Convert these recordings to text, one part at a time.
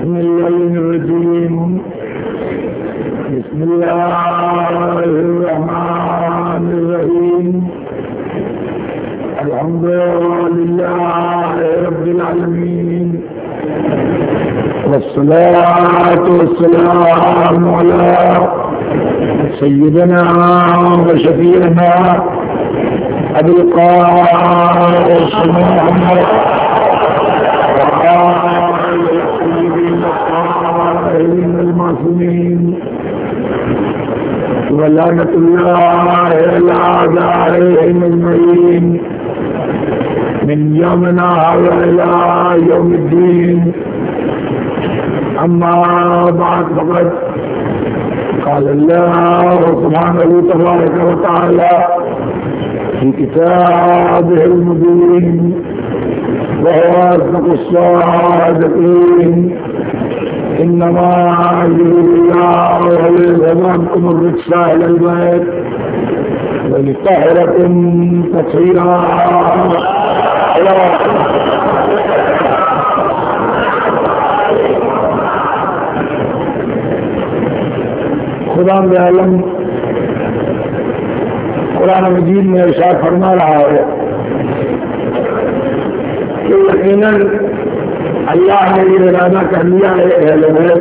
बिस्मिल्लाहिर्रहमानिर्रहीम। बिस्मिल्लाहिर्रहमानिर्रहीम। अल्हम्दुलिल्लाहि रब्बिल आलमीन। वस्सलातु वस्सलामु अला सय्यिदिना व शफीइना अबुल कासिम मुहम्मद المعصومين ولعنة الله على أعدائهم أجمعين من يومنا هذا إلى يوم الدين. أما بعد فقد قال الله سبحانه تبارك وتعالى في كتابه المبين وهو أصدق الصادقين: إنما يريد الله ليذهب عنكم الرجس أهل البيت وليطهركم تطهيرا. खुदा आलम कुरान मजीद में इरशाद फरमा रहा है कि यकीनन अल्लाह ने ये इरादा कर लिया है अहले बैत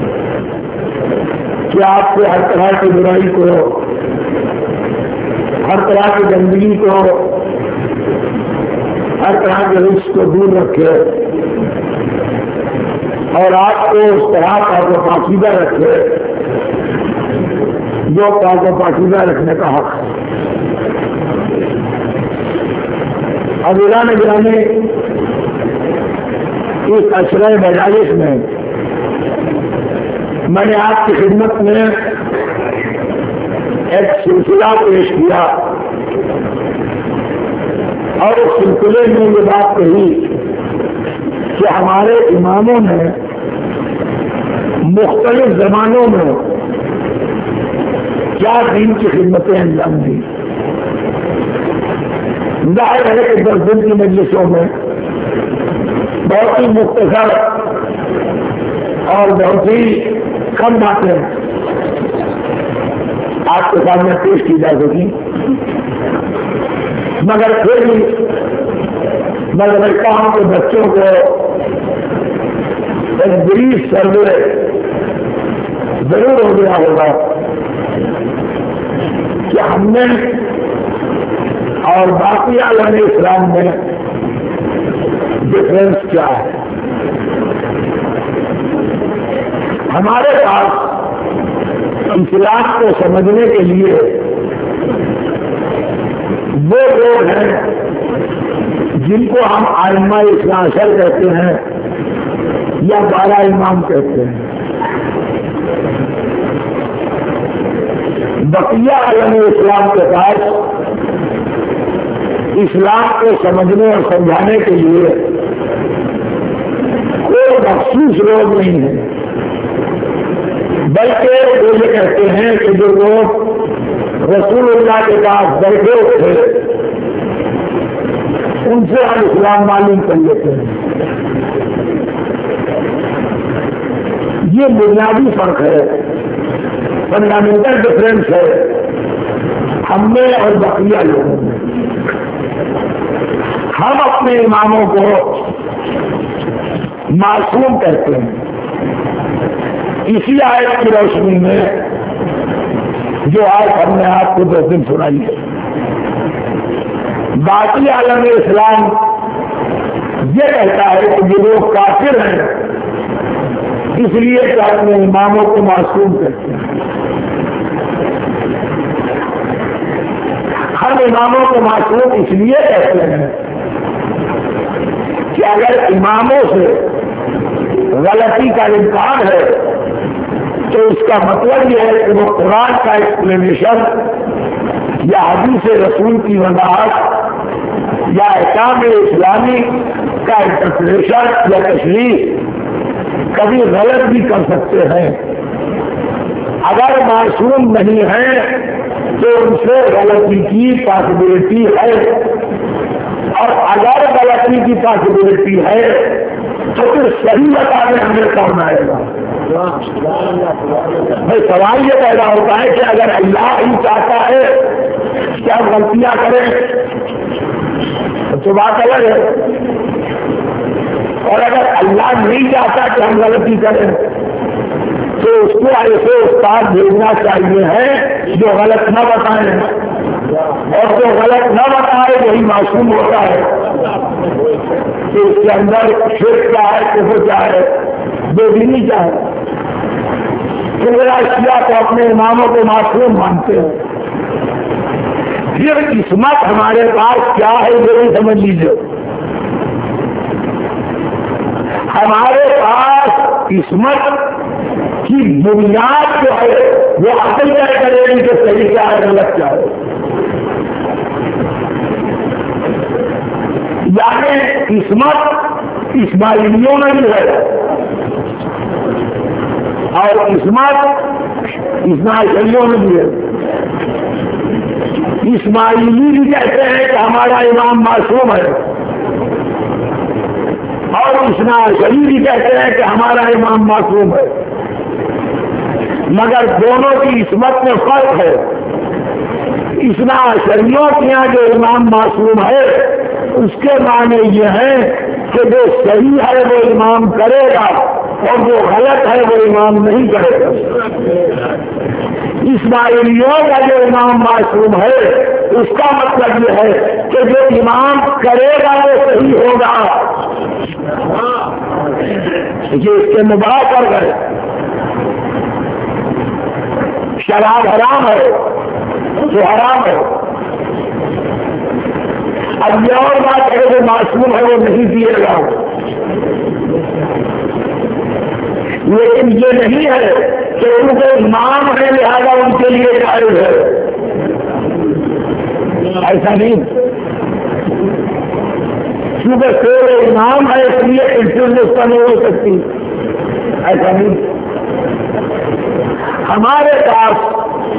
कि आपसे हर तरह की बुराई को, हर तरह की गंदगी को, हर तरह के रिस्क को दूर रखे और आपको उस तरह का वो पाकीज़ा रखे जो आपको पाकीज़ा रखने का हक है। अब ईरान गिरानी इस अशरा मजालिस में मैंने आपकी खिदमत में एक सिलसिला पेश किया और उस सिलसिले में ये बात कही कि हमारे इमामों ने मुख्तलिफ ज़मानों में क्या दीन की खिदमतें अंजाम दी। जाहिर है कि 10 दिन की मजलिसों में बहुत ही मुख्तसर और बहुत ही कम बातें आपके सामने पेश की जा सकी, मगर फिर भी मैं समझता हूं कि बच्चों को एक ब्रीफ सर्वे जरूर हो गया होगा कि हमने और बाकी आलम इस्लाम में डिफरेंस क्या है। हमारे पास इस्लाम को समझने के लिए वो लोग हैं जिनको हम आइम्मा इस्लाम कहते हैं या 12 इमाम कहते हैं। बकिया आलम इस्लाम के पास इस्लाम को समझने और समझाने के लिए कोई मखसूस लोग नहीं है, बल्कि वो ये कहते हैं कि जो लोग रसूलुल्लाह के पास बैठे थे उनसे हम इस्लाम मालूम कर लेते हैं। ये बुनियादी फर्क है, फंडामेंटल डिफरेंस है हम में और बकिया लोगों में। हम अपने इमामों को मासूम कहते हैं। इसी आयत की रोशनी में जो आज हमने आपको 10 दिन सुनाई है, बाकी आलम इस्लाम ये कहता है कि ये लोग काफिर हैं, इसलिए कि अपने इमामों को मासूम कहते हैं। हम इमामों को मासूम इसलिए कहते हैं कि अगर इमामों से गलती का इम्कान है तो इसका मतलब यह है कि वो कुरान का एक्सप्लेनेशन या हदीस रसूल की वजाहत या अहकाम इस्लामी का इंटरप्रिटेशन या तशरीह कभी गलत भी कर सकते हैं। अगर मासूम नहीं है तो उनसे गलती की पॉसिबिलिटी है, और अगर गलती की पॉसिबिलिटी है तो फिर सही बता दें हमें कौन आएगा। भाई सवाल ये पैदा होता है कि अगर अल्लाह ही चाहता है कि हम गलतियां करें तो बात अलग है, और अगर अल्लाह नहीं चाहता कि हम गलती करें तो उसको ऐसे उस्ताद भेजना चाहिए है जो गलत न बताए, और जो गलत न बताए वही मासूम होता है कि उसके अंदर शिर्क क्या है, कुफ्र क्या है, बेदीनी क्या है। तो मेरा शिया तो अपने इमामों को मासूम मानते हैं। फिर किस्मत हमारे पास क्या है ये भी समझ लीजिए। हमारे पास किस्मत की बुनियाद जो है वो अकल तय करेगी कि सही क्या है गलत क्या है। यानी किस्मत इस्माइलियों में भी है और किस्मत इस्माइलियों में भी है। इस्माइली भी कहते हैं कि हमारा इमाम मासूम है, और इस्माइली भी कहते हैं कि हमारा इमाम मासूम है, मगर दोनों की इस्मत में फर्क है। इस्माइलियों के यहाँ जो इमाम मासूम है उसके माने ये है कि जो सही है वो इमाम करेगा और जो गलत है वो इमाम नहीं करेगा। इस्माइलियों का जो इमाम मासूम है उसका मतलब यह है कि जो इमाम करेगा वो सही होगा। ये इसके मुबाह कर गए। शराब हराम है तो हराम है। अब ये और बात है जो मासूम है वो नहीं पिएगा, लेकिन ये नहीं है कि उनको इमाम है लिहाजा उनके लिए जायज है, ऐसा नहीं। क्योंकि कोई इमाम है इसलिए इंटरव्यू उसका नहीं हो सकती, ऐसा नहीं। हमारे पास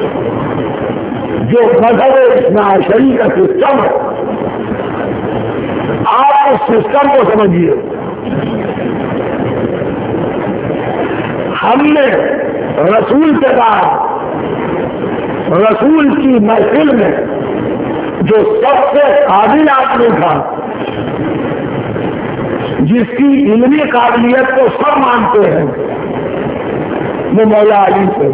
जो मजहब इस्माइली का सिस्टम है, आप उस सिस्टम को समझिए। हमने रसूल के बाद रसूल की महफिल में जो सबसे काबिल आदमी था, जिसकी इल्मी काबिलियत को सब मानते हैं, वो मौला अली थे।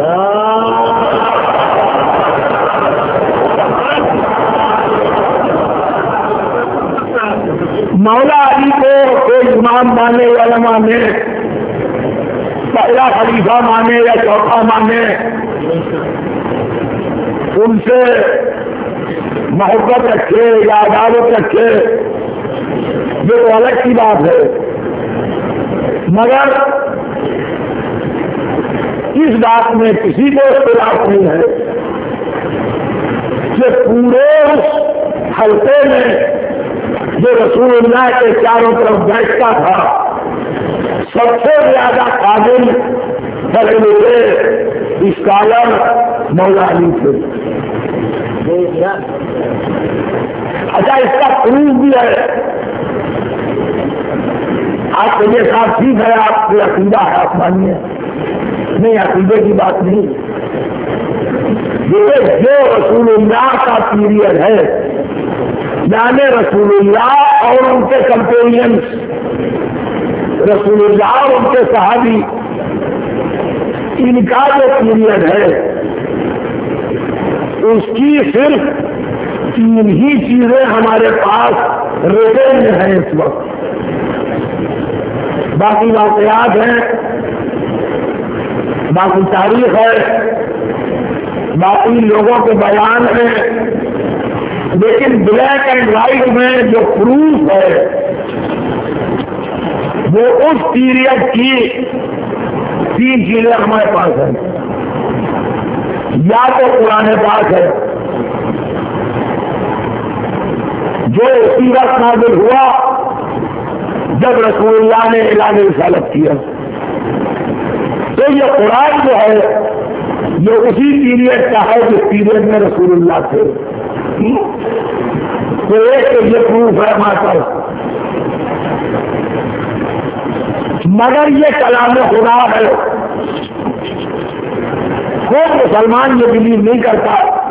मौला अली को कोई इमाम माने या न माने, पहला खलीफा माने या चौथा माने, उनसे मोहब्बत रखे या अदावत रखे, ये तो अलग की बात है। मगर इस बात में किसी को इख्तिलाफ नहीं है कि पूरे उस हल्के में जो रसूलुल्लाह के चारों तरफ बैठता था, सबसे ज्यादा काबिल पढ़े लिखे स्कॉलर मौला अली थे। अच्छा, इसका प्रूफ भी है। आप मेरे साथ ठीक है, आपकी अकीदा है, आप मानिए, नहीं अकीदे की बात नहीं। ये जो रसूलुल्लाह का पीरियड है, यानी रसूलुल्लाह और उनके कंपेनियंस, रसूलुल्लाह और उनके सहाबी, इनका जो पीरियड है उसकी सिर्फ 3 ही चीजें हमारे पास रिटेन हैं इस वक्त। बाकी वाकयात हैं, बाकी तारीख है, बाकी लोगों के बयान हैं, लेकिन ब्लैक एंड व्हाइट में जो प्रूफ है वो उस पीरियड की 3 चीजें हमारे पास हैं। या तो कुरान पाक है जो उसी वक्त नाज़िल हुआ जब रसूलुल्लाह ने ऐलान रिसालत किया, तो ये कुरान जो है ये उसी पीरियड का है जिस पीरियड में रसूलुल्लाह थे। तो एक तो ये प्रूफ है हमारे पास। मगर ये कलाम खुदा है। कोई मुसलमान ये बिलीव नहीं करता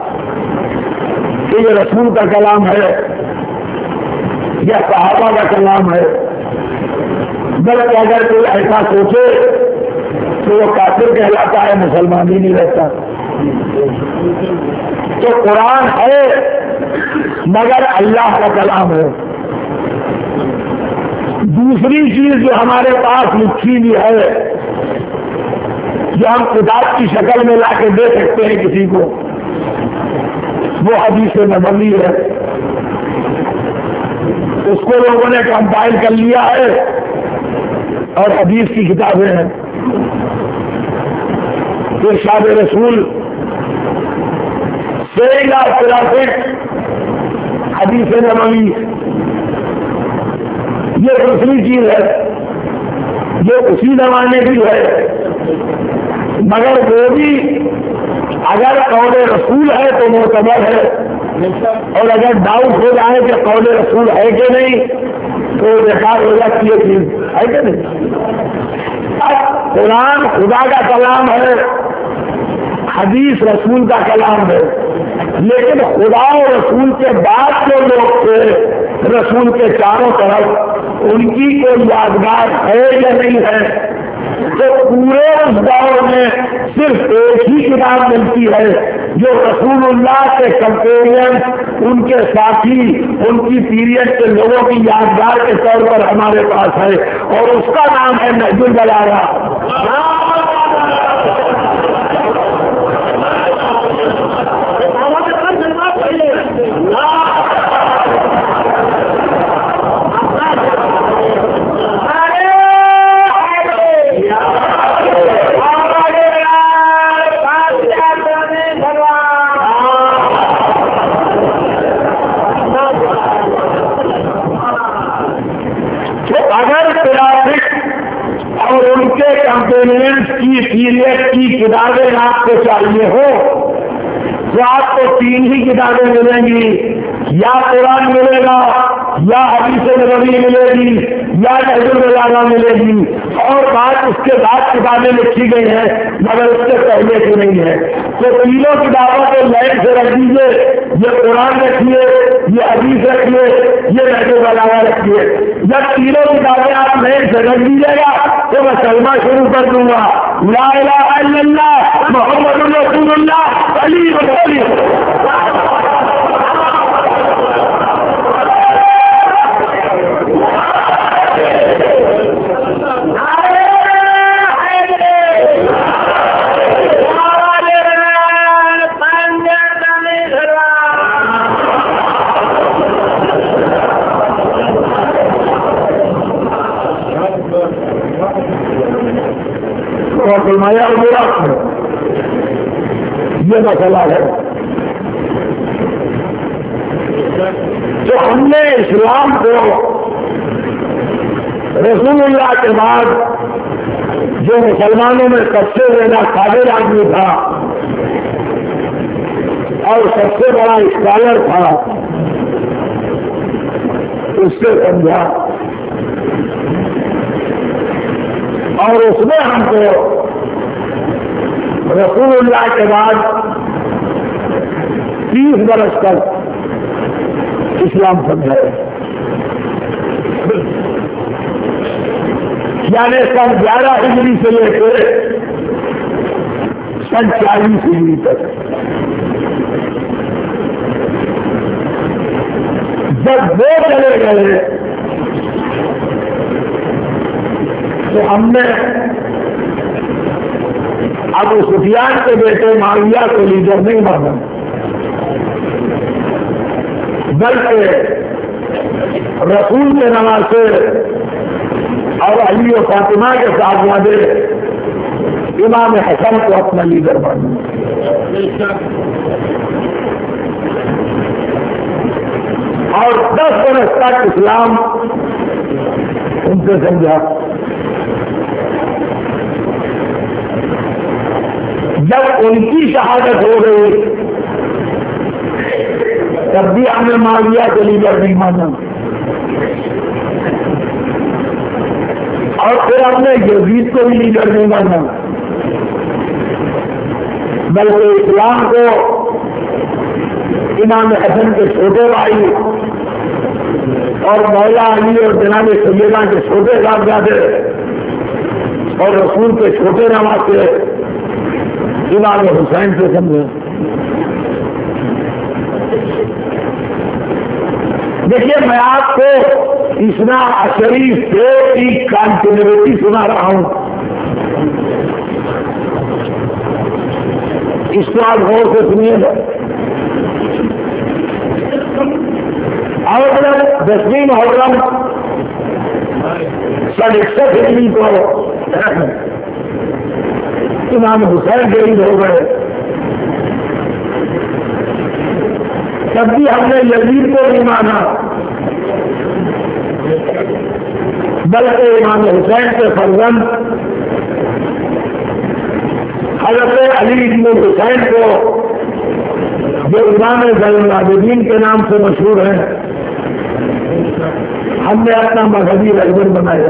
कि ये रसूल का कलाम है या सहाबा का कलाम है, बल्कि अगर कोई ऐसा सोचे तो वो काफिर कहलाता है, मुसलमान ही नहीं रहता। तो कुरान है मगर अल्लाह का कलाम है। दूसरी चीज जो हमारे पास लिखी हुई है, जो हम किताब की शक्ल में लाके दे सकते हैं किसी को, वो हदीस नबवी है। उसको लोगों ने कंपाइल कर लिया है और हदीस की किताबें हैं। इरशाद रसूल सेला हदीस नबवी, ये दूसरी चीज है, ये उसी जमाने की है, मगर वो भी अगर कौले रसूल है तो मोतबर है, और अगर डाउट हो जाए कि कौले रसूल है कि नहीं तो बेकार हो जाती है चीज, है कि नहीं। अब कुरान खुदा का कलाम है, हदीस रसूल का कलाम है, लेकिन खुदा और रसूल के बाद जो लोग थे रसूल के चारों तरफ, उनकी कोई यादगार है या नहीं है। तो पूरे उस दौर में सिर्फ एक ही किताब मिलती है जो रसूलुल्लाह के कंपेरियन, उनके साथी, उनकी पीरियड के लोगों की यादगार के तौर पर हमारे पास है, और उसका नाम है नहजुल बलागा। कंपेनियंस की पीरियड की किताबें आपको चाहिए हो तो आपको तीन ही किताबें मिलेंगी, या कुरान मिलेगा, या हदीस नबवी मिलेगी, या नहजुल बलागा मिलेगी, और बात उसके बाद किताबें लिखी गई हैं मगर उससे पहले की नहीं है। तो तीनों किताबों को लाइन से रख दीजिए, ये कुरान रखिए, ये हदीस रखिए, ये नहजुल बलागा रखिए। जब तीनों किताबें आप लाइन से रख दीजिएगा तो मैं कलमा शुरू कर दूंगा, ला इलाहा इल्लल्लाह मुहम्मदुर रसूलुल्लाह अली वली। फरमाया बुरा ये मसला है। तो हमने इस्लाम को रसूलुल्लाह के बाद जो मुसलमानों में सबसे ज्यादा काबिल आदमी था और सबसे बड़ा स्कॉलर था, उससे समझा और उसने हमको रसूलुल्लाह के बाद 30 बरस तक इस्लाम समझाया, यानी सन 11 हिजरी से लेकर सन 40 हिजरी तक। जब वो चले गए तो हमने अबू सुफियान के बेटे माविया को लीडर नहीं माना, बल्कि रसूल के नवासे और अली और फातिमा के साथ वादे इमाम हसन को अपना लीडर माना। और 10 बरस तक इस्लाम उनसे समझा। जब उनकी शहादत हो गई तब भी हमने माविया को लीडर नहीं माना, और फिर हमने यजीद को भी लीडर नहीं माना, बल्कि इस्लाम को इमाम हसन के छोटे भाई और मौला अली और जनाब सैयदा के छोटे साहबजादे और रसूल के छोटे नवासे इमाम हुसैन से समझे। देखिए, मैं आपको इस्ना शरीफ से एक कंटिन्यूटी सुना रहा हूं, इसको आप गौर से सुनिएगा। और 10वीं मुहर्रम सन 61 हिजरी को इमाम हुसैन शहीद हो गए। तब भी हमने यजीद को नहीं माना, बल्कि इमाम हुसैन के फर्जंद हज़रत अली इब्न हुसैन को, जो इमाम ज़ैनुल आबिदीन के नाम से मशहूर है, हमने अपना मजहबी रहबर बनाया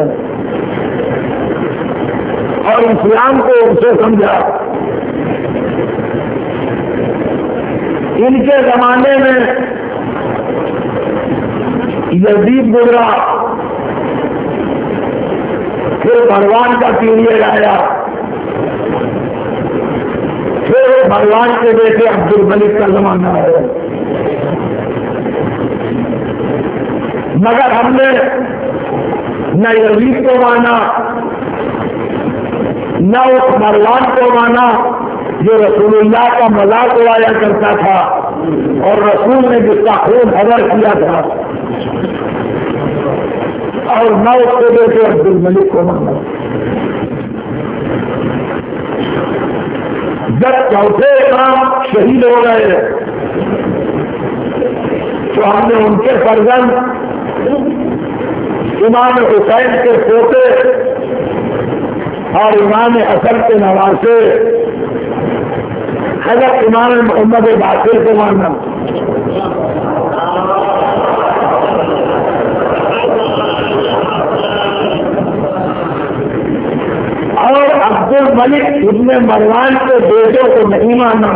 और इस्लाम को उनसे समझा। इनके जमाने में यजीद गुजरा, फिर भगवान का पीरियड आया, फिर भगवान के बेटे अब्दुल मलिक का जमाना है। मगर हमने न यजीद को माना, न उस मरवान को माना जो रसूलुल्लाह का मजाक उड़ाया करता था और रसूल ने जिसका खून हजर किया था, और न उसके बेटे अब्दुल मलिक को माना। जब चौथे इमाम शहीद हो गए तो हमने उनके फर्जंद इमाम हुसैन के पोते और इमाम हसन के नवासे हज़रत इमाम मोहम्मद बाकिर को माना। और अब्दुल मलिक इब्न मरवान के बेटों को नहीं माना,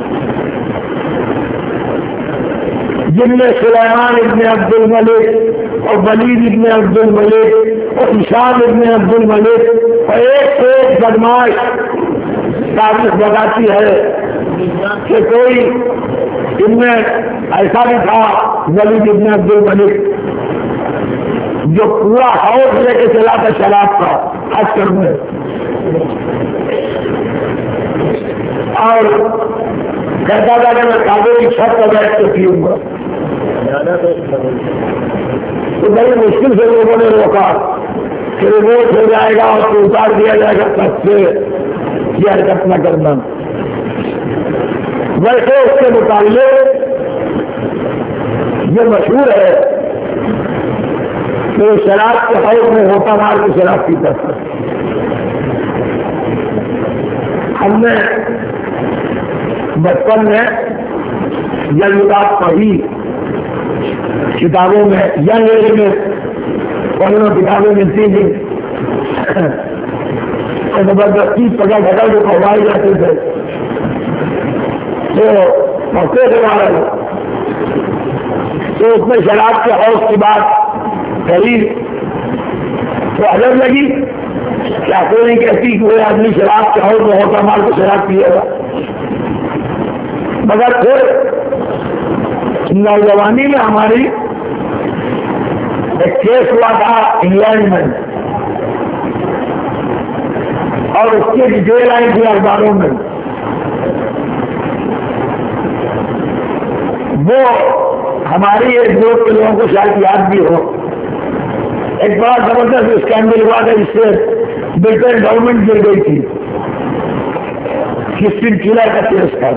जिनमें सुलेमान इब्न अब्दुल मलिक और वलीद इब्न अब्दुल मलिक और हिशाम इब्न अब्दुल मलिक और एक से एक बदमाश तारीख बताती है कि कोई इनमें ऐसा भी था वलीद इब्न अब्दुल मलिक जो पूरा हाउस लेके चला था शराब का अक्सर में, और कहता था कि मैं कागज की छत पर बैठ के पीऊंगा। तो बड़ी मुश्किल से लोगों ने रोका कि रिवोट हो जाएगा और तो उतार दिया जाएगा छत से, यह हरकत न करना। वैसे उसके मुकाबले ये मशहूर है कि शराब के हाउस में होता मार के शराब पीता था। हमने बचपन में यह किताब पढ़ी, किताबों में यंग एज में पढ़ने किताबें मिलती थी, जबरदस्ती पकड़ ढकल जो पढ़वाए जाते थे तो पढ़ते थे हमारे। तो उसमें शराब के हाउस की बात कही तो अजब लगी, क्या कोई नहीं कहती कि कोई आदमी शराब के हाउस में होता मार को शराब पिएगा। मगर फिर नौजवानी में हमारी एक केस हुआ था इंग्लैंड में और उसकी डिटेल आई थी अखबारों में। वो हमारी एक ग्रुप के लोगों को शायद याद भी हो, एक बड़ा जबरदस्त स्कैंडल हुआ था जिससे ब्रिटेन गवर्नमेंट गिर गई थी, क्रिस्टिन किलर का केस था।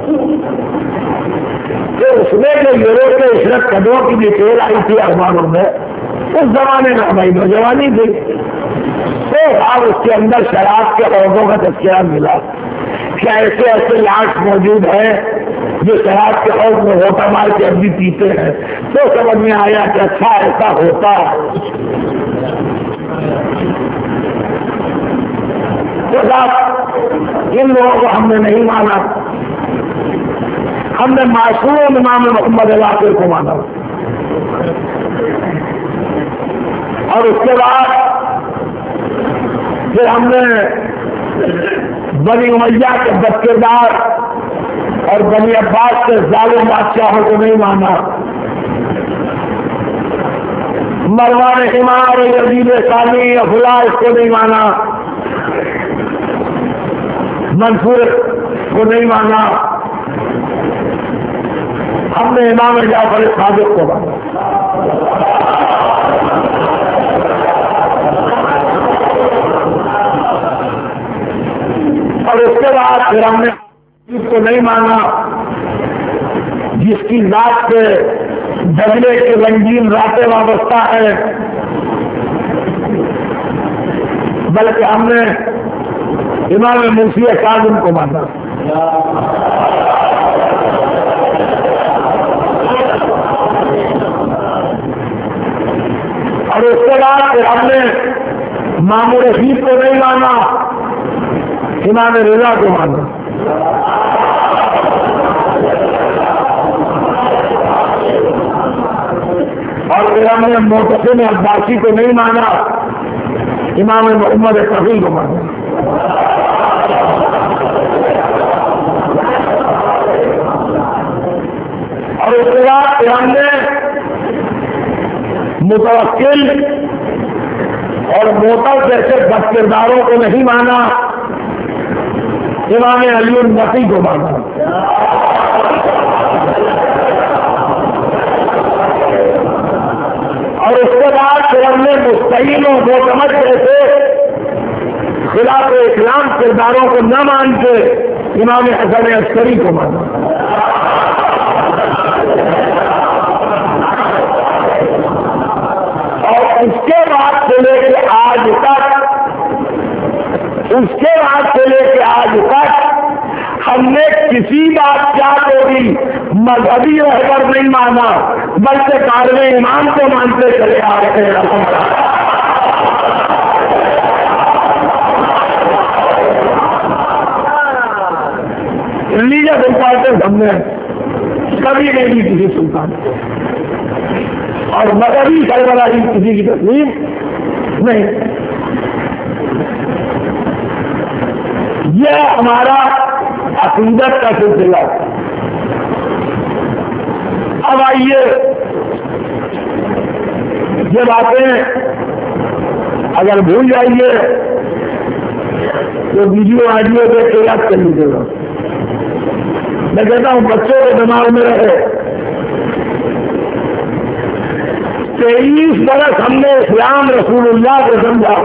तो उसमें जो यूरोप के इशरत कदमों की डिटेल आई थी अखबारों में, उस जमाने में हमारी नौजवानी थी, तो अब उसके अंदर शराब के औरतों का तस्करा मिला कि ऐसे ऐसे लाश मौजूद हैं जो शराब के औरत में होता मार के अब भी पीते हैं। तो समझ में आया कि अच्छा ऐसा होता है। के साथ इन लोगों को हमने नहीं माना, हमने मासूम इमाम मोहम्मद बाक़िर को माना। और उसके बाद फिर हमने बनी उमैया के बदकिरदार और बनी अब्बास के जालिम बादशाहों को नहीं माना, मरवान हिमार यजीद सानी अफला इसको नहीं माना, मंसूर को नहीं माना, हमने इमाम जाफर सादिक को माना। और उसके बाद फिर हमने इसको नहीं माना जिसकी रात से दजले के रंगीन रातें वाबस्ता है, बल्कि हमने इमाम मुंशी काज़िम को माना। और उसके बाद फिर हमने मामूर रशीद को नहीं माना, इमाम रिजा को माना। और फिर हमने मोहतसिम अब्बासी को नहीं माना, इमाम मोहम्मद तकी को माना। और उसके बाद फिर हमने मुतवक्किल और मोतब जैसे बदकिरदारों को नहीं माना, इमाम अली नकी को माना। और उसके बाद फिर हमने मुस्तईन और मोतमद जैसे खिलाफ इस्लाम किरदारों को न मान के इमाम हसन अस्करी को माना। और उसके बाद से लेकर आज तक हमने किसी बादशाह को भी मजहबी रहबर नहीं माना, बल्कि कारवे इमाम को मानते चले आ रहे हैं। रिलीजियस इंपॉर्टेंस हमने कभी नहीं दी किसी सुल्तान को, और मजहबी सरबराही किसी की तस्लीम नहीं। यह हमारा अकीदत का सिलसिला। अब आइए ये बातें अगर भूल जाइए तो वीडियो ऑडियो देख के याद कर लीजिएगा। मैं कहता हूं बच्चों के दिमाग में रहे। 23 बरस हमने इस्लाम रसूलुल्लाह को समझा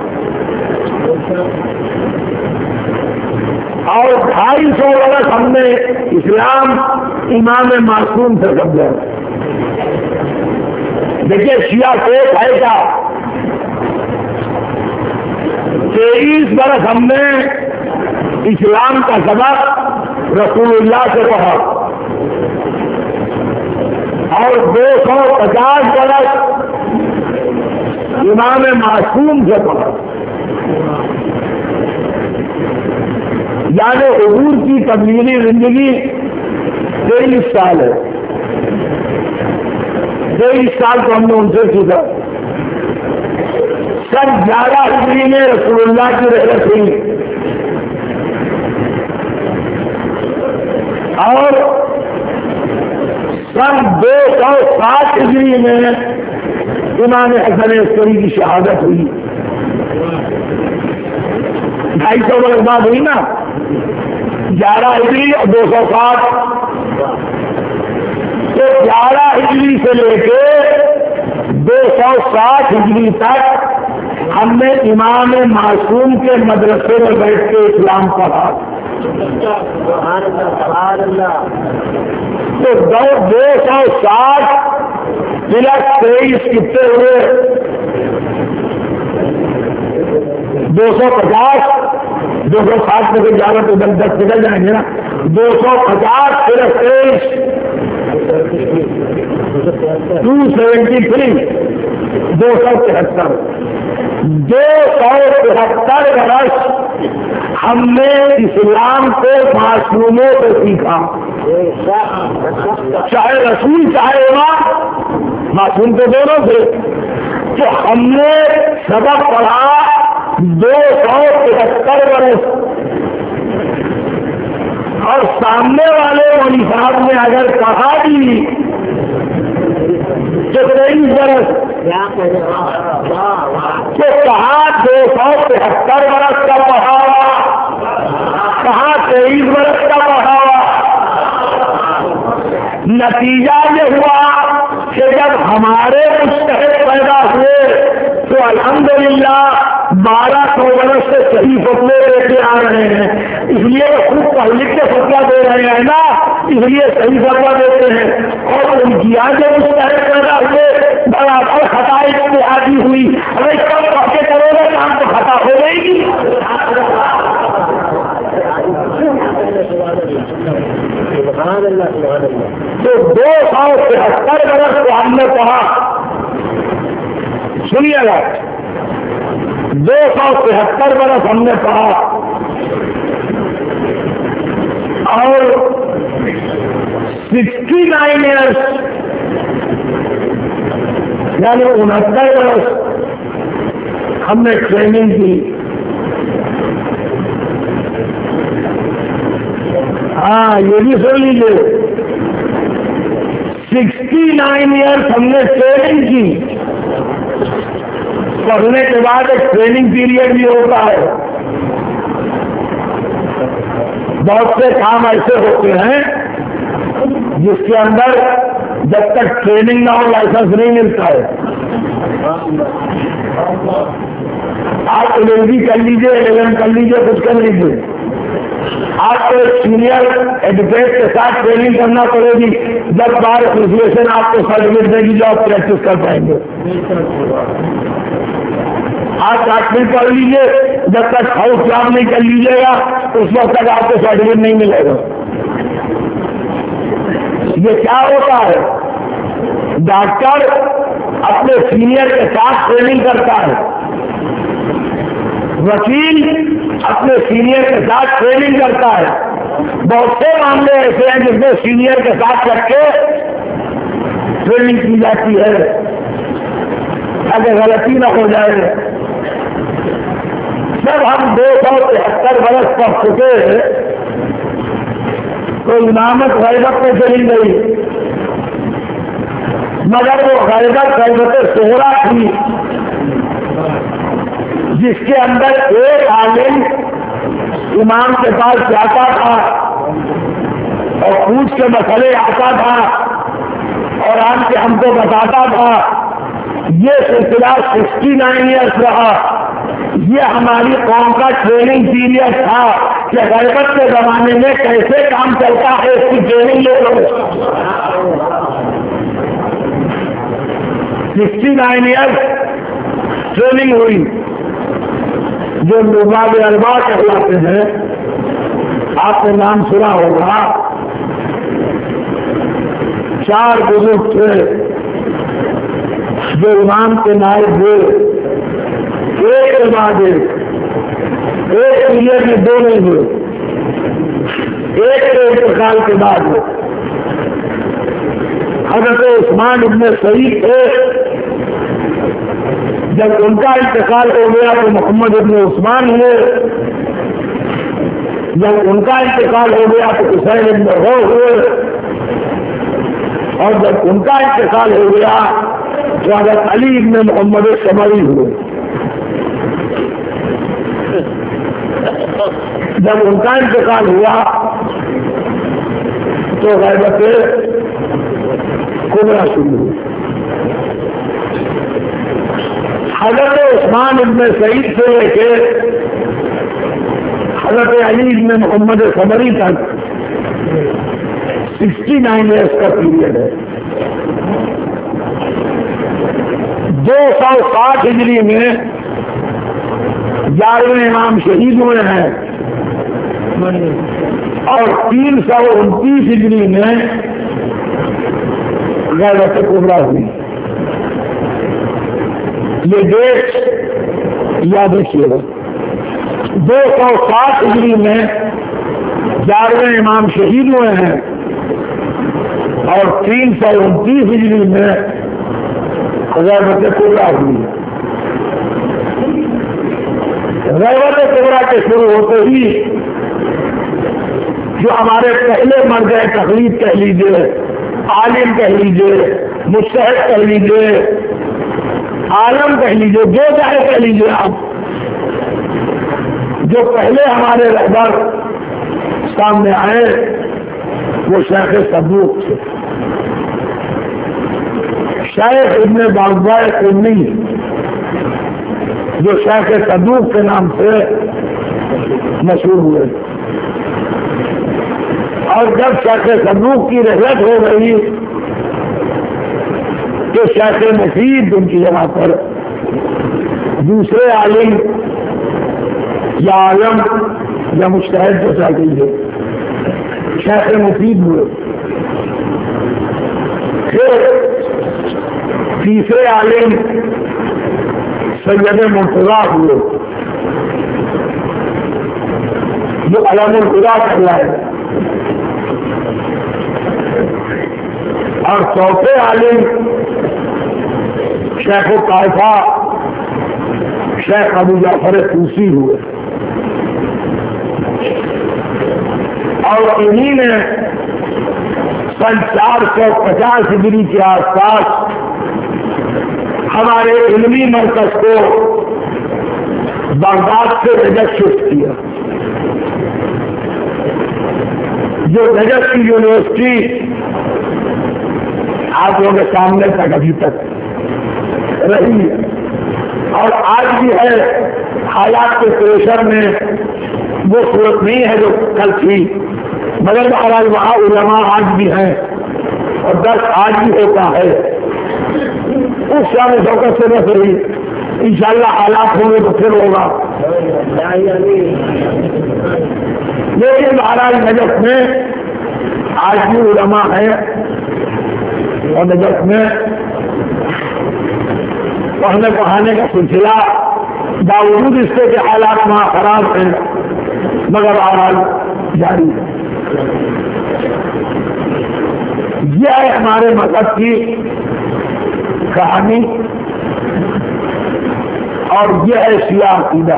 और 250 बरस हमने इस्लाम इमाम मासूम से समझा। देखिए शिया शेख है क्या? 23 बरस हमने इस्लाम का सबक रसूलुल्लाह से पढ़ा और 250 बरस इमाम मासूम से पढ़ा। यानी हुजूर की तबलीगी जिंदगी 23 साल है। 23 साल को हमने उनसे सीखा। सन 11 हिजरी में रसूलुल्लाह की रहमत हुई और सन 260 हिजरी में इमाम हसन अस्करी की शहादत हुई। 250 वर्ष बाद हुई ना, 11 हिजरी और 260। तो 11 हिजरी से लेके 260 हिजरी तक हमने इमाम मासूम के मदरसे में बैठ के इस्लाम पढ़ा। तो 260 प्लस 23 कितने हुए? 250। 260 में से 11 तो 10 निकल जाएंगे ना। 250 प्लस 23 273 273 वर्ष हमने इस्लाम को मासूमों से सीखा, चाहे रसूल चाहे इमाम, मासूम तो दोनों थे। तो हमने सबक पढ़ा 273 वर्ष, और सामने वाले मौलवी साहब ने अगर कहा भी तो 23 वर्ष, तो कहा 273 वर्ष का पढ़ावा, कहा 23 वर्ष का पढ़ावा। नतीजा ये हुआ कि जब हमारे मुस्तहिद पैदा हुए तो अल्हम्दुलिल्लाह 1200 वर्ष से सही फतवे लेके आ रहे हैं। इसलिए खूब पढ़ लिख के फतवा दे रहे हैं ना, इसलिए सही फतवा देते हैं। और उनकी यहाँ जो मुस्तहिद पैदा हुए बराबर खता इत्तेहादी हुई, अरे कब पढ़ के करोगे काम तो खता हो जाएगी। तो 273 वर्ष को हमने पढ़ा, सुनिएगा, 273 वर्ष हमने पढ़ा, और 69 ईयर्स यानी 69 वर्ष हमने ट्रेनिंग की। हाँ, ये भी सुन लीजिए, 69 ईयर्स हमने ट्रेनिंग की। पढ़ने के बाद एक ट्रेनिंग पीरियड भी होता है। बहुत से काम ऐसे होते हैं जिसके अंदर जब तक ट्रेनिंग ना हो लाइसेंस नहीं मिलता है। आप 11वीं कर लीजिए, 11 कर लीजिए, कुछ कर लीजिए, आपको सीनियर एडवोकेट के साथ ट्रेनिंग करना पड़ेगी, जब बार एसोसिएशन आपको सर्टिफिकेट देगी जो आप प्रैक्टिस कर पाएंगे। आप डॉक्टरी पढ़ लीजिए, जब तक हाउस जॉब नहीं कर लीजिएगा उस वक्त तक आपको सर्टिफिकेट नहीं मिलेगा। ये क्या होता है, डॉक्टर अपने सीनियर के साथ ट्रेनिंग करता है, वकील अपने सीनियर के साथ ट्रेनिंग करता है। बहुत से मामले ऐसे हैं जिसमें सीनियर के साथ रख के ट्रेनिंग की जाती है ताकि गलती न हो जाए। जब हम 273 वर्ष पढ़ चुके तो इमामत गैबत में चली गई, मगर वो गैबत सोहरा थी जिसके अंदर एक आलिम इमाम के पास जाता था और पूछ के मसले आता था और आन के हमको बताता था। ये सिलसिला 69 ईयर्स रहा। ये हमारी कौम का ट्रेनिंग पीरियड था कि गैबत के जमाने में कैसे काम चलता है, इसकी ट्रेनिंग ले लो। 69 ईयर्स ट्रेनिंग हुई, जो नुबाब अलवा कहलाते हैं, आपने नाम सुना होगा। 4 बुजुर्ग थे जो इमाम के नायब हुए, एक के बाद एक पीरियड में 2 नहीं हुए, एक के इंतकाल के बाद हज़रत उस्मान इब्न सईद थे। जब उनका इंतकाल हो गया तो मोहम्मद इब्न उस्मान हुए, जब उनका इंतकाल हो गया तो हुसैन इब्न हो हुए, और जब उनका इंतकाल हो गया तो हज़रत अली इब्न मोहम्मद समरी हुए। जब उनका इंतकाल हुआ तो गैबत कुबरा शुरू हुई। हज़रत उस्मान इब्न सईद से लेके हज़रत अली इब्न मोहम्मद समरी तक 69 ईयर्स का पीरियड है। 260 हिजरी में 11वें इमाम शहीद हुए हैं और 329 हिजरी में गैबत कुबरा हुई। ये डेट याद रखिएगा। 260 हिजरी में 11वें इमाम शहीद हुए हैं और 329 हिजरी में ग़ैबत कुबरा हुई। ग़ैबत कुबरा के शुरू होते ही जो हमारे पहले मर्द तकलीफ कह लीजिए, आलिम कह लीजिए, मुस्तहद कह लीजिए, आलम कह लीजिए, जो चाहे कह लीजिए आप, जो पहले हमारे रहबर सामने आए वो शेख सदूक थे। शेख इब्न बाज़ कुन्नी जो शेख सदूक के नाम से मशहूर हुए, और जब शेख सदूक की रहलत हो गई तो शेख मुफीद उनकी जगह पर दूसरे आलिम या आलम या मुस्तहद जो चाहती है शेख मुफीद हुए। फिर तीसरे आलिम सैयद मुर्तज़ा हुए जो अलमुल खुदा कहलाए, और चौथे आलिम शेख कायफा शेख अबू जाफर तूसी हुए। और इन्हीं ने सन 450 हिजरी के आसपास हमारे इल्मी मरकज को बगदाद से नजफ शिफ्ट किया। जो नजफ की यूनिवर्सिटी आप लोगों के सामने तक अभी तक रही है और आज भी है, हालात के प्रेशर में वो सूरत नहीं है जो कल थी, मगर बहरहाल वहाँ उलमा आज भी हैं और दर्स आज भी होता है। उस शाम शौकत से न सही, इंशाअल्लाह हालात होंगे तो फिर होगा। लेकिन बहरहाल नजफ में आज भी उलमा है और नजफ में पढ़ने पढ़ाने का सिलसिला बावजूद इसके के हालात वहाँ खराब हैं मगर बहरहाल जारी है। यह है हमारे मजहब की कहानी और यह है शिया अकीदा,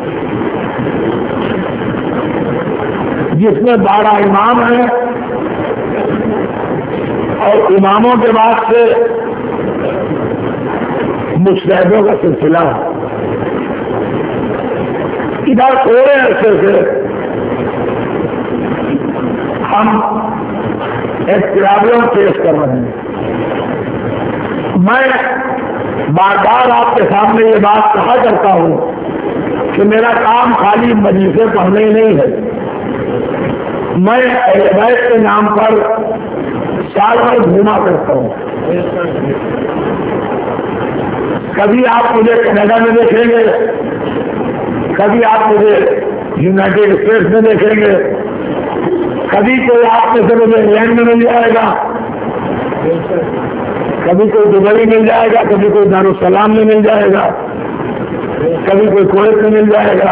जिसमें 12 इमाम हैं और इमामों के बाद से मुजतहिदों का सिलसिला है। इधर थोड़े अरसे से हम एक प्रॉब्लम फेस कर रहे हैं। मैं बार बार आपके सामने ये बात कहा करता हूं कि मेरा काम खाली मजलिसें पढ़ने ही नहीं है। मैं अहले बैत के नाम पर साल भर घूमा करता हूं। कभी आप मुझे कनाडा में देखेंगे, कभी आप मुझे यूनाइटेड स्टेट्स में देखेंगे, कभी कोई आप में से मुझे इंग्लैंड में मिल जाएगा, कभी कोई दुबई मिल जाएगा, कभी कोई दारुसलाम में मिल जाएगा, कभी कोई कुवैत में मिल जाएगा,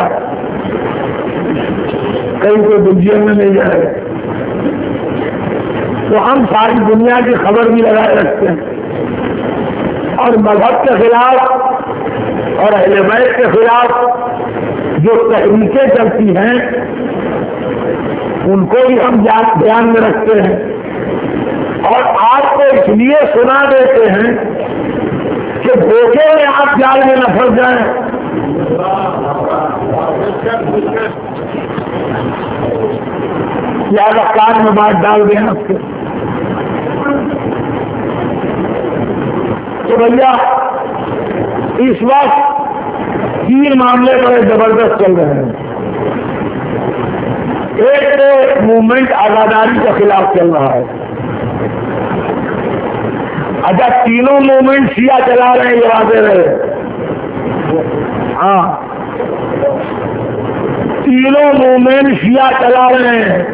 कभी कोई बेल्जियम में मिल जाएगा। तो हम सारी दुनिया की खबर भी लगाए रखते हैं और मजहब के खिलाफ और अहले बैत के खिलाफ जो तहरीकें चलती हैं उनको भी हम ध्यान में रखते हैं और आपको इसलिए सुना देते हैं कि धोखे में आप जाल में न फंस जाएं। याद कान में बात डाल दें आपके। तो भैया इस वक्त 3 मामले बड़े जबरदस्त चल रहे हैं। एक तो मूवमेंट आजादारी के खिलाफ चल रहा है। अच्छा, तीनों मूवमेंट शिया चला रहे हैं, ये वादे रहे। हाँ, तीनों मूवमेंट शिया चला रहे हैं,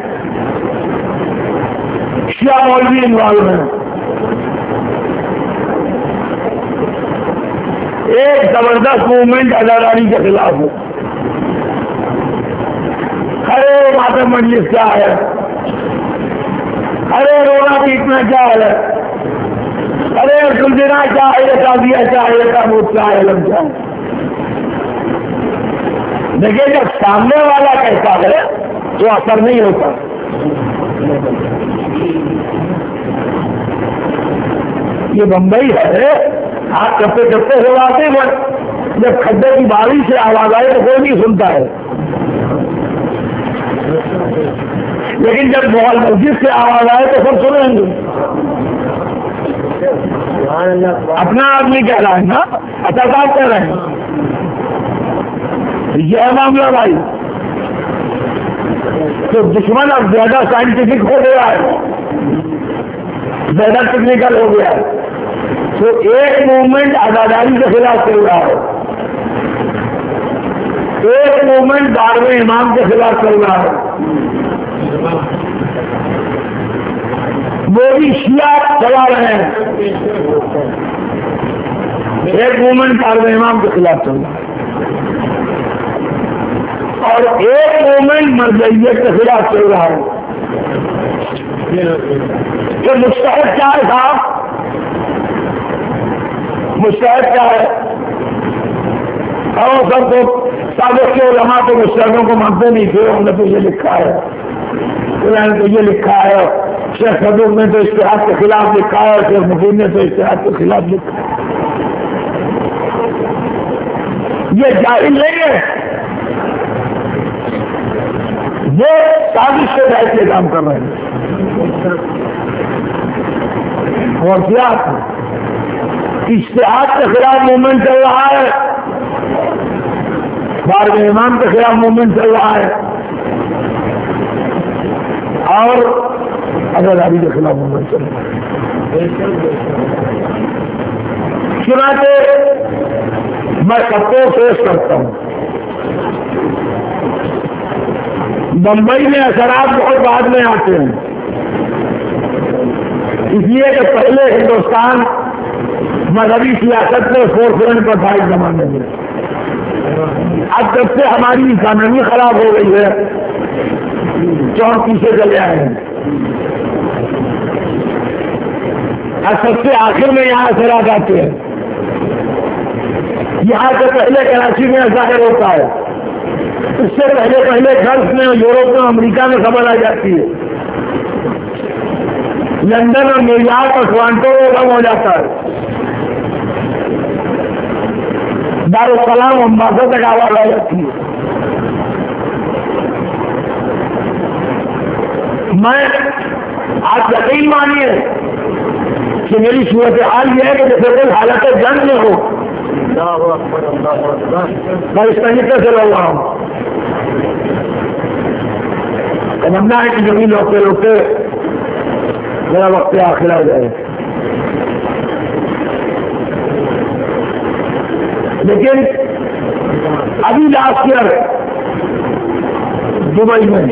शिया मौलवी इन्वॉल्व हैं। एक जबरदस्त मूवमेंट आजादारी के खिलाफ है माता मजलिस क्या है, अरे रोना पीटना क्या है, अरे सुलझना क्या है, शादिया क्या है, ताबूत क्या है, लग क्या है। देखिए जब सामने वाला कहता है तो असर नहीं होता। ये बंबई है, आप चप्पे चप्पे हो आते हैं, जब खड्डे की बारिश से आवाज आए तो कोई नहीं सुनता है, लेकिन जब बहुत मस्जिद से आवाज आए तो सब सुनेंगे। अपना आदमी कह रहा है ना, अच्छा साहब कह रहे हैं, यह मामला भाई। तो दुश्मन अब ज्यादा साइंटिफिक हो गया है, ज्यादा टेक्निकल हो गया है। तो एक मूवमेंट आजादारी के खिलाफ चल रहा है, एक मूवमेंट बारहवें इमाम के खिलाफ चल रहा है, वो भी शिया चला रहे हैं। एक मूवमेंट बारहवें इमाम के खिलाफ चल रहा है और एक मूवमेंट मरज़इयत के खिलाफ चल रहा है। तो मुस्तहद क्या है साहब, मुस्तहद क्या है? और सबको साबिक़ के उलमा तो मुस्तहदों को मानते नहीं थे, हमने तो ये लिखा है, कुरान तो ये लिखा है, शेख सदूक ने तो इज्तिहाद के खिलाफ लिखा है, शेख मुफीद ने तो इज्तिहाद के खिलाफ लिखा है। ये जाहिल नहीं है, ये साजिश से बैठ के काम कर रहे हैं। और क्या इज्तिहाद के खिलाफ मूवमेंट चल रहा है, बारहवें इमाम के खिलाफ मूवमेंट चल रहा है और आजादारी के खिलाफ मूवमेंट चल रहा है। चुनाचे मैं सबको पेश करता हूं, बंबई में असरात बहुत बाद में आते हैं, इसलिए कि पहले हिंदुस्तान मजहबी सियासत में फोर्थ रन पर था इस जमाने में। अब जब से हमारी इकानमी खराब हो गई है तो हम पीछे चले आए हैं। अब सबसे आखिर में यहाँ असरात आते हैं। यहाँ से पहले कराची में जाहिर होता है, इससे पहले गल्फ में, यूरोप में, अमेरिका में खबर आ जाती है, लंदन और न्यूयॉर्क और टोरंटो में कम हो जाता है, दारुस्सलाम अम्बासा तक आवाज आ जाती है। मैं आप यकीन मानिए कि मेरी सूरत हाल यह है कि जैसे कोई हालत जंग में हो, मैं इस तरीके से लग रहा हूं। तमन्ना है कि जमीन रोकते रोकते मेरा वक्त आखिर आ जाए, लेकिन अभी लास्ट ईयर दुबई में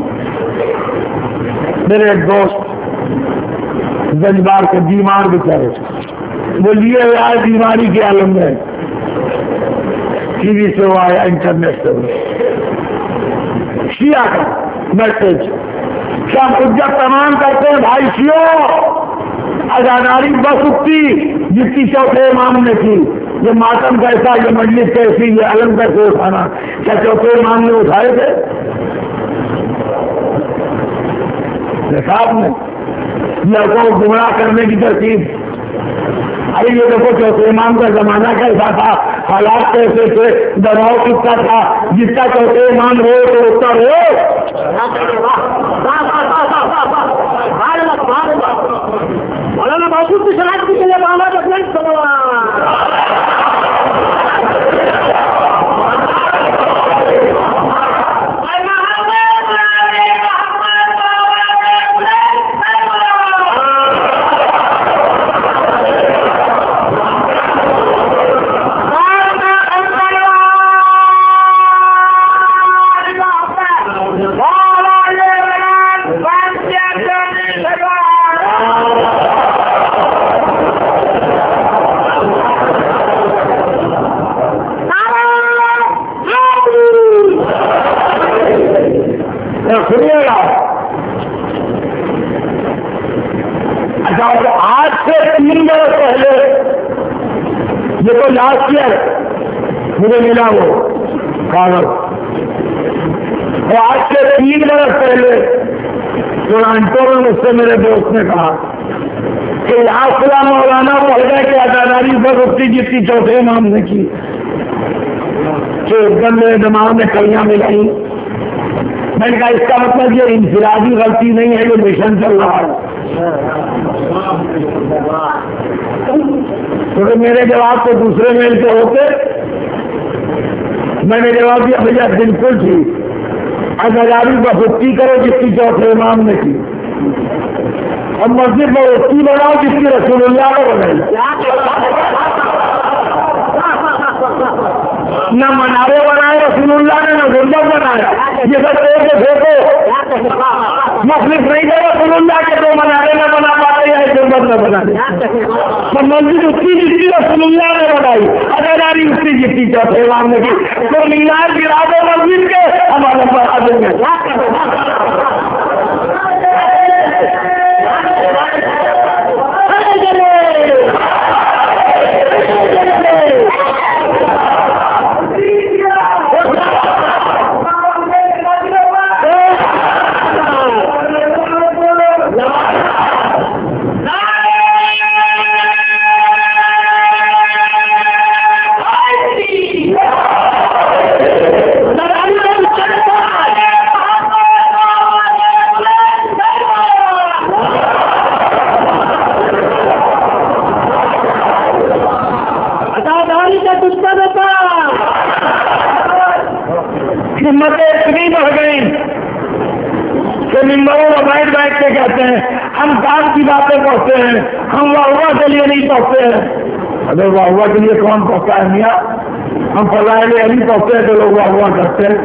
मेरे एक दोस्त जज्बार के बीमार बेचारे, वो लिए हुए आए बीमारी के आलम में, टीवी से वो आया, इंटरनेट से शिया का मैसेज, क्या हुज्जत तमाम करते हैं भाई शियो, आजादारी बस उठती जिसकी चौथे इमाम ने की, ये मातम कैसा, ये मजलिस कैसी, ये अलम कैसे उठाना, क्या चौथे इमाम ने उठाए थे? साहब ने लड़कों को गुमराह करने की तरकीब। अरे ये देखो चौथे इमाम का जमाना कैसा था, हालात कैसे थे, दबाव कितना था, जिसका चौथे इमाम रोए तो उतना रोए। मौलाना महफूज की शराब के लिए सुनिएगा। अच्छा, आज से 3 बरस पहले, ये तो लास्ट ईयर मुझे मिला वो कागज, और आज से 3 बरस पहले टोरंटो में मुझसे मेरे दोस्त ने कहा कि आसला मौलाना महोदय की अदादारी पर रुकती जितनी चौथे इमाम ने की, तो एकदम मेरे दिमाग में कलियां मिलाई। मैंने कहा इसका मतलब ये इंफिरादी गलती नहीं है, ये मिशन चल रहा है। तो मेरे जवाब तो दूसरे मेल के होते, मैंने जवाब दिया भैया बिल्कुल ठीक, अदादारी पर रुकती करो जितनी चौथे इमाम ने की, और मस्जिद में उसकी बनाओ जिसकी रसूलुल्लाह ने बनाई। न मनारे बनाए रसूलुल्लाह ने, न गुंबद बनाया। ये सब देखो मुखलिफ नहीं थे रसूलुल्लाह के, तो मनारे न बना पाते या गुंबद न बना दे। तो मस्जिद उसकी जितनी रसूलुल्लाह ने बनाई, अदादारी उसकी जितनी चौथे इमाम ने की। तो मीनार गिरा दो मस्जिद के, हमारे बढ़ा देंगे। हिम्मतें इतनी बढ़ गई कि मिंबरों में बैठ के कहते हैं हम काम की बातें पढ़ते हैं, हम वाह के लिए नहीं पढ़ते हैं। अरे वाह के लिए कौन पढ़ता है मियाँ? हम फजाइल अली पढ़ते हैं तो लोग वाह करते हैं।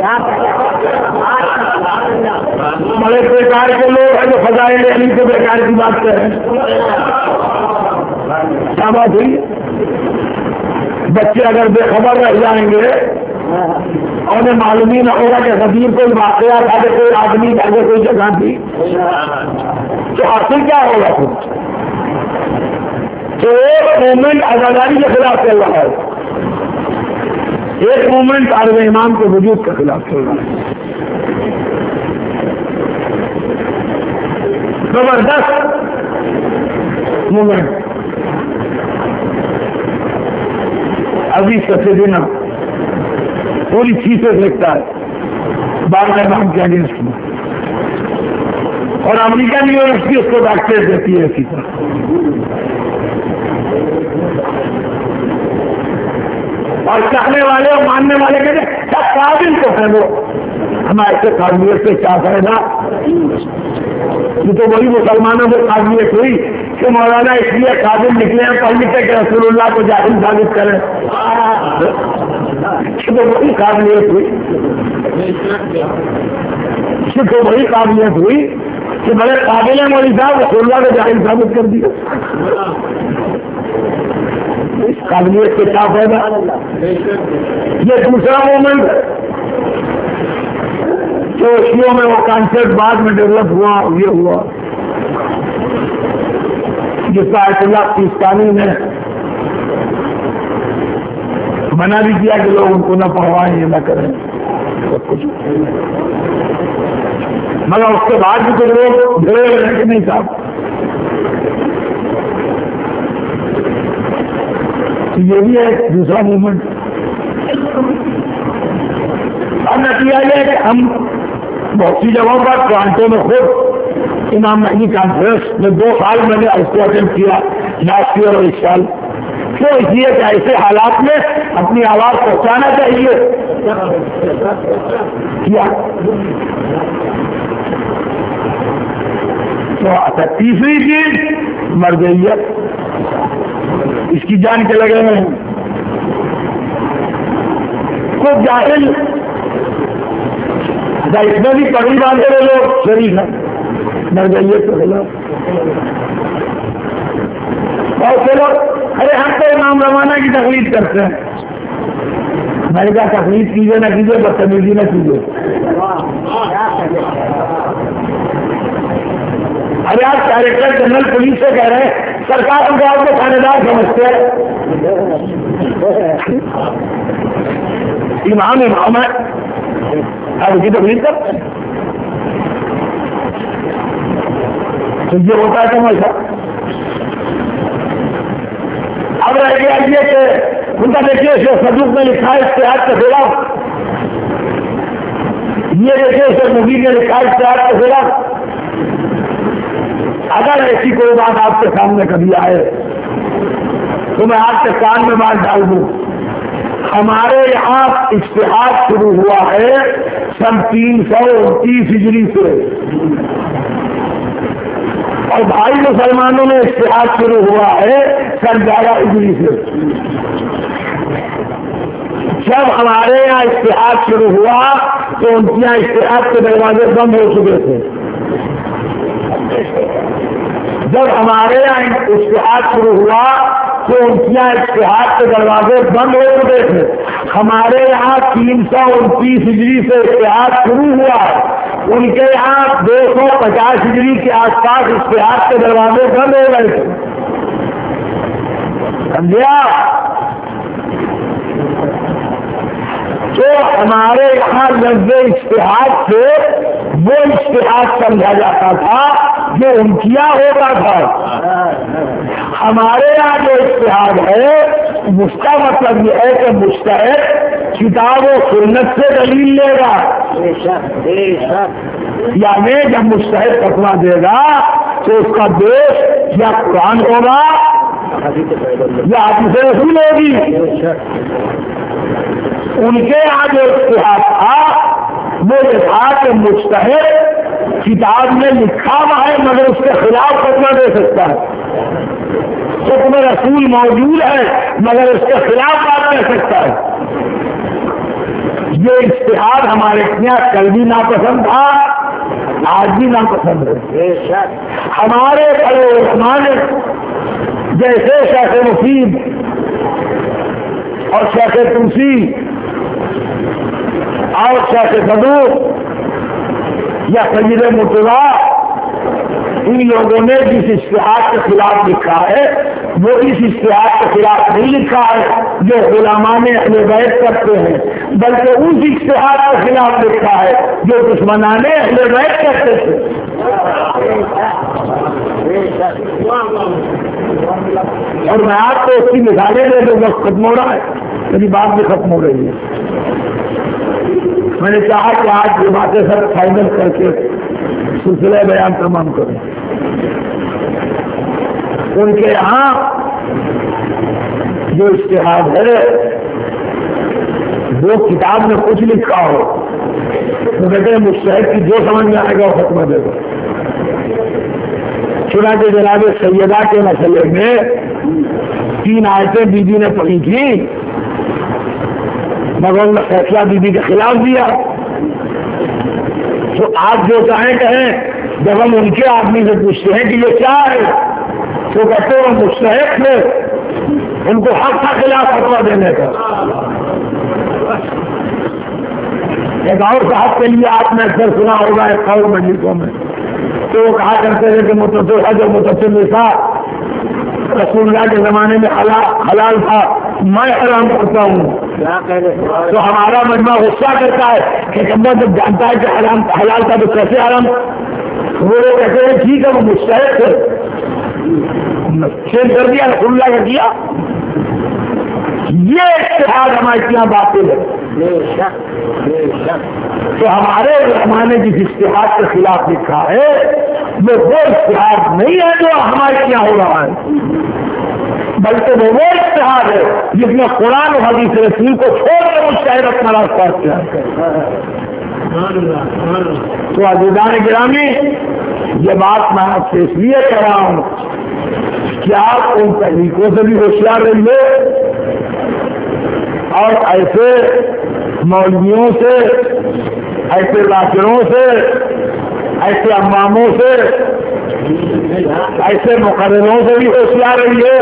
बड़े बेकार के लोग हैं जो फजाइल अली को बेकार की बात करें। क्या बात हुई? बच्चे अगर बेखबर रह जाएंगे और उन्हें मालूम ही न होगा कि गदीर कोई वाकया था, कि कोई आदमी था, कि कोई जगह थी, तो हासिल क्या होगा कुछ? तो एक मूवमेंट आजादारी के खिलाफ चल रहा है, एक मूवमेंट आर्म इमाम के वजूद के खिलाफ चल रहा है। जबरदस्त मूवमेंट। अभी सबसे दिन पूरी चीजें देखता है बार इमाम के अगेंस्ट में, और अमेरिकन यूनिवर्सिटी उसको डॉक्टरेट देती है इसी तरह। और चाहने वाले और मानने वाले कहते सब काबिल को है वो, हमारे से काबिलियत से क्या करेगा? ये तो वही मुसलमानों को काबिलियत हुई कि मौलाना इसलिए काबिल निकले हैं पढ़ लिखे कि रसूलुल्लाह को जाहिल साबित करें। तो वही काबिलियत हुई, तो वही काबिलियत हुई कि बड़े काबिल मौलवी साहब रसूलुल्लाह को जाहिल साबित कर दिया। इस काबिलियत से क्या फायदा? ये दूसरा मोमेंट है जो शियों में वो कॉन्सेप्ट बाद में डेवलप हुआ, ये हुआ जिसका आयतुल्लाह सिस्तानी ने मना भी किया कि लोग उनको न पढ़वाएं, ये न करें सब कुछ, मगर उसके बाद भी तो लोग भिड़े हुए कि नहीं साहब। तो ये भी है दूसरा मूवमेंट। अब नतीजा ये कि हम बहुत सी जगहों पर टोरंटो में खुद इमाम महदी कॉन्फ्रेंस में 2 साल मैंने उसको अटेंड किया, लास्ट ईयर और इस साल। क्यों? इसलिए कि ऐसे हालात में अपनी आवाज पहुंचाना चाहिए। किया तो अच्छा, तीसरी चीज मरजइयत, इसकी जान के लगे हुए हैं। खुद जाहिल इसमें भी पगड़ी बांधे हुए लोग शरीफ है मरजइयत के खिलाफ। बहुत से लोग अरे हम तो इमाम रवाना की तकलीफ करते हैं। मैंने कहा तकलीफ कीजिए न कीजिए, बदतमीजी न कीजिए। अरे आप डायरेक्टर जनरल पुलिस से कह रहे हैं सरकार हमको आपको थानेदार समझते हैं। इमाम इमाम है, अब उसकी तकलीफ करते हैं। तो ये होता है समझा। अब रह गया ये कि उनका देखिए सदूक में लिखा है इश्तिहाद के खिलाफ, ये देखिए शेख मुबीन ने लिखा है इश्तिहाद के खिलाफ। अगर ऐसी कोई बात आपके सामने कभी आए तो मैं आपके कान में बात डाल दूं। हमारे यहाँ इश्तिहाद शुरू हुआ है सन 329 हिजरी से, और भाई मुसलमानों में इश्तिहाद शुरू हुआ है सन 11 हिजरी से। जब हमारे यहाँ इश्तिहाद शुरू हुआ तो उनके यहाँ इश्तिहाद के दरवाजे बंद हो चुके थे। जब हमारे यहाँ इश्तिहाद शुरू हुआ तो उनके यहाँ इश्तिहाद के दरवाजे बंद हो चुके थे। हमारे यहाँ 329 हिजरी से इश्तिहाद शुरू हुआ, उनके यहाँ 250 हिजरी के आसपास इश्तिहाद के दरवाजे बंद हो गए थे। समझिया? तो हमारे यहाँ लफ्ज़ इश्तिहाद से वो इश्तिहाद समझा जाता था जो उनके यहाँ होता था। हमारे यहाँ जो इश्तिहाद है उसका मतलब यह है कि मुस्तहिद किताब और सुन्नत से दलील लेगा, यानी जब मुस्तहिद फतवा देगा तो उसका बेस या कुरान होगा या हदीस रसूल होगी। उनके यहाँ जो इश्तिहाद था वो ये था कि मुस्तहिद किताब में लिखा हुआ है मगर उसके खिलाफ फतवा दे सकता है, हुक्म रसूल मौजूद है मगर उसके खिलाफ बात कर सकता है। ये इश्तिहाद हमारे यहाँ कल भी नापसंद था, आज भी नापसंद है। हमारे बड़े उस्मान जैसे शेख मुफीद और शेख तुलसी और शेख सदूक या सैयद मुर्तज़ा, इन लोगों ने जिस इश्तिहाद के खिलाफ लिखा है वो इस इश्तिहाद के खिलाफ नहीं लिखा है जो उलमाए अहले बैत करते हैं, बल्कि उस इश्तिहाद के खिलाफ लिखा है जो दुश्मनाने अहले बैत करते थे। और मैं आपको उसकी मिसालें दे दूँ, वक्त खत्म हो रहा है, मेरी बात भी खत्म हो रही है। मैंने चाहा कि आज ये बातें सब फाइनल करके सिलसिला बयान तमाम करें। उनके यहाँ जो इश्तिहाद है वो किताब में कुछ लिखा हो तो कहते हैं मुस्तहिद की जो समझ में आएगा वो फतवा देगा। चुनाचे जनाब सैयदा के मसले में 3 आयतें बीबी ने पढ़ी थी मगर उन्होंने फैसला बीबी के खिलाफ दिया। तो आप जो चाहें कहें, जब हम उनके आदमी से पूछते हैं कि ये क्या है तो कहते हैं मुस्तहिद थे, उनको हक था खिलाफ फतवा देने का। एक और साहब के लिए आपने अक्सर सुना होगा एक कौल मजलिसों में, तो वो कहा करते थे कि मुतअस्सिल हज और मुतअस्सिल निसा रसूलुल्लाह के जमाने में हलाल था, मैं हराम करता हूँ। तो हमारा मजमा गुस्सा करता है कि बंदा जब जानता है कि हलाल था तो कैसे हराम। वो लोग कहते हैं ठीक है वो मुस्तहिद थे, चेंज कर दिया रसूलुल्लाह का किया। ये इश्तिहाद हमारे यहाँ बातिल है। तो हमारे ज़माने जिस इश्तिहाद के खिलाफ लिखा है वो इश्तिहाद नहीं है जो हमारे यहाँ हो रहा है, बल्कि वो इश्तिहाद है जिसमें कुरान और हदीस रसूल को छोड़ कर मुस्तहिद अपना रास्ता इख्तियार करे। तो अज़ीज़ान गिरामी, ये बात मैं आपसे इसलिए कह रहा हूँ कि आप उन तरीकों से भी होशियार रहिए और ऐसे मौलवियों से, ऐसे लाकिरों से, ऐसे अम्मामों से, ऐसे मुकर्ररों से भी होशियार रहिए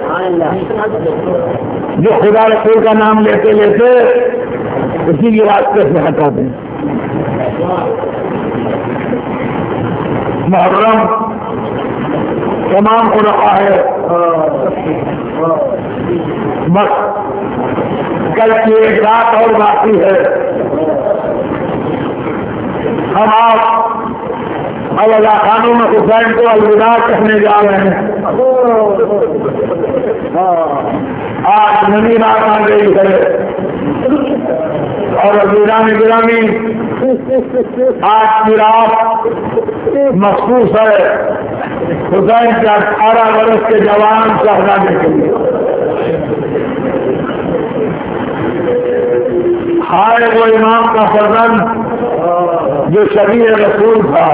जो खुदा रसूल का नाम लेते लेते उसी के रास्ते से हटा दें। मुहर्रम तमाम खुलफा है। बस कल की एक रात और बाकी है। हम आप अलग खानों में हुसैन को अलविदा कहने जा रहे हैं। आज नई रात आ गई है और वीरानी गिरामी आज की रात मखसूस है हुसैन के 18 वर्ष के जवान शहजादे के लिए। हाय वो इमाम का फर्जंद जो शबीह रसूल था,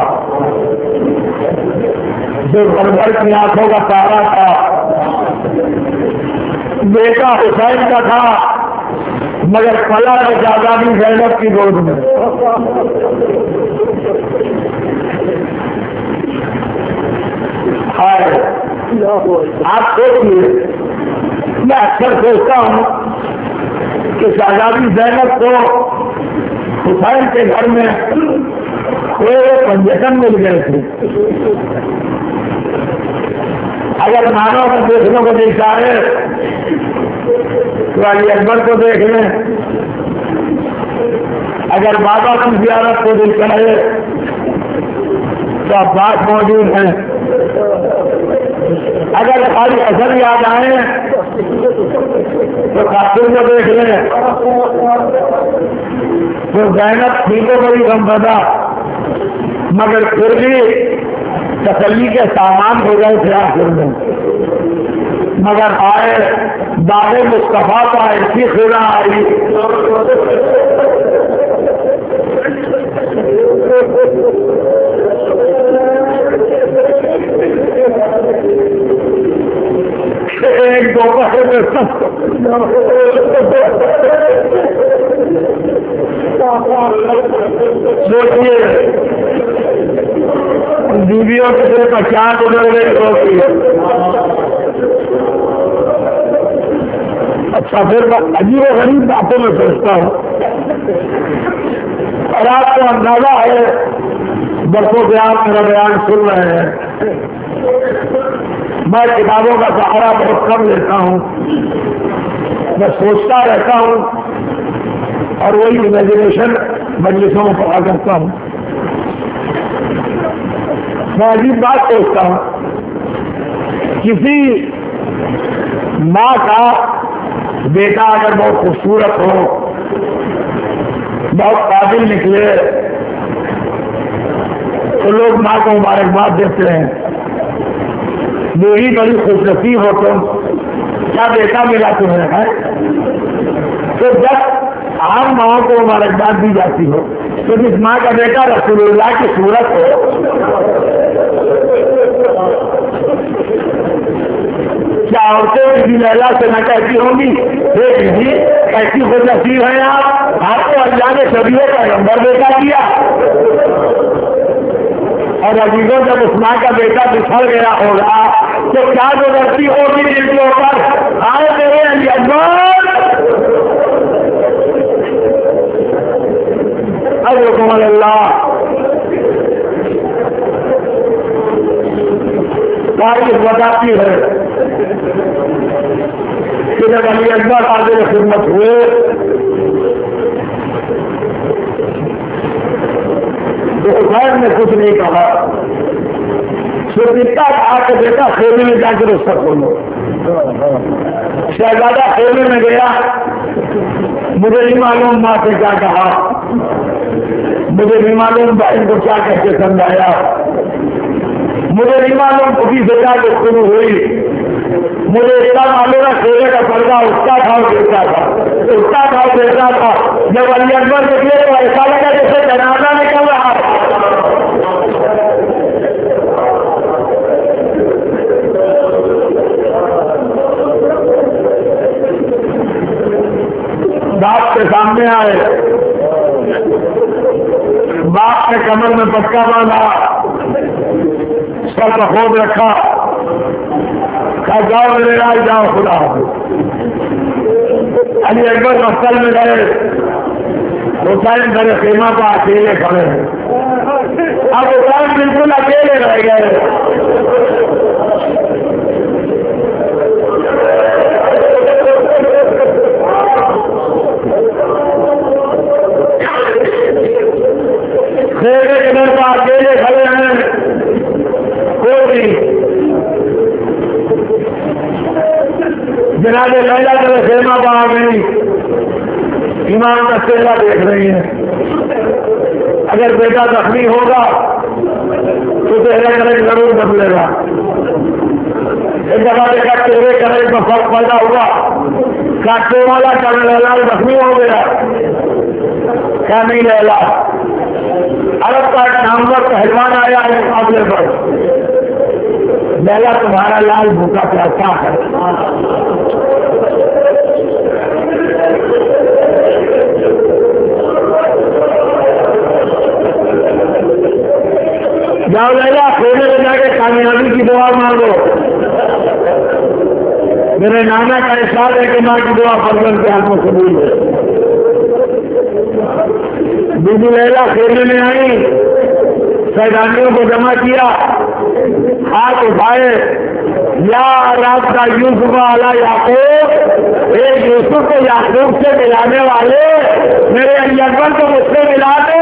जो घर भर की आंखों का तारा था, बेटा हुसैन का था मगर पला आजादी ज़ैनब की गोद में। हाय आप सोचिए, मैं अक्सर सोचता हूँ कि शहजादी ज़ैनब को हुसैन के घर में कोई पंजतन मिल गए थे। अगर मानव को देखने को नहीं चाहे तो अली अकबर को देख लें, अगर बाबा की ज़ियारत को दिल करे तो अब्बास मौजूद हैं, अगर खाली असर याद आए तो कासिर को देख लें, तो ज़ैनब थी तो बड़ी गमज़दा मगर फिर भी तसल्ली के सामान हो गए थे आखिर में। मगर आए दावे मुस्तफा का ऐसी खुदा आई एक दोपहर में सोचिए बीवियों के सिर पर क्या गुजर गई होती। अच्छा फिर अजीब गरीब बातों में सोचता हूँ और आपको अंदाजा है बरसों से आप मेरा बयान सुन रहे हैं। मैं किताबों का सहारा बहुत कम लेता हूँ, मैं सोचता रहता हूँ और वही इमेजिनेशन मजलिसों में पढ़ा करता हूँ। मैं अजीब बात सोचता हूँ, किसी माँ का बेटा अगर बहुत खूबसूरत हो, बहुत काबिल निकले तो लोग माँ को मुबारकबाद देते हैं। मेरी बड़ी खुशनसीब हो तुम, क्या बेटा मिला तुम्हें है। तो जब आम माओं को मुबारकबाद दी जाती हो तो जिस माँ का बेटा रसूलुल्लाह की सूरत हो, क्या औरतें भी लैला से न कहती होंगी हे दीदी कैसी खुशनसीब है आपको अल्लाह ने सदियों का नंबर बेटा दिया। और अजीजों जब उस माँ का बेटा बिछड़ गया होगा तो क्या गुजरती होगी जिनके ऊपर आए मेरे अली अकबर अल्लाह। तारीख बताती है कि जब अली अकबर हाजिर खिदमत हुए तो हुसैन ने कुछ नहीं कहा, सिर्फ इतना कहा कि बेटा खेमे में जाकर उसका खोलो। शहजादा खेमे में गया, मुझे नहीं मालूम माँ से क्या कहा, मुझे नहीं मालूम बहन को क्या कहते समझाया, मुझे नहीं मालूम खुदी से क्या गुफ्तगू हुई, मुझे इतना मालूम है खेमे का पर्दा उसका था गिरता था, उसका था गिरता था। जब अली अकबर निकले तो ऐसा लगा जैसे जनाजा निकल रहा है। बाप के सामने आए, बाप ने कमर में पटका बांधा, सर पर खोद रखा, कहा जाओ मेरे राज जाओ खुदा। अली अकबर मस्कल में गए, हुसैन मेरे खेमा पर अकेले खड़े हैं। अब हुसैन बिल्कुल अकेले रह गए। मेरे किधर पर अकेले खड़े हैं, कोई जनाब लैला तेरे खेमा पर आ गई, इमाम का चेहरा देख रही है। अगर बेटा जख्मी होगा तो चेहरा करेक्ट जरूर बदलेगा। एक दफा देखा चेहरे करेक्ट में फर्क पैदा हुआ, काटे वाला करने लैला जख्मी हो गया। क्या नहीं लैला, अरब का एक नामवर पहलवान आया है मुकाबले पर, लैला तुम्हारा लाल भूखा प्यासा है। जाओ लैला खेलने में जाके कामयाबी की दुआ मांगो। मेरे नाना का इरशाद है कि माँ की दुआ फजल के हाथ में कबूल है। बीबी लैला खेलने में आई, सैलानियों को जमा किया, हाथ उठाए, या रात का यूसुफ अला याकूब, एक यूसुफ को याकूब से मिलाने वाले मेरे अकबर को मुझसे मिला दे।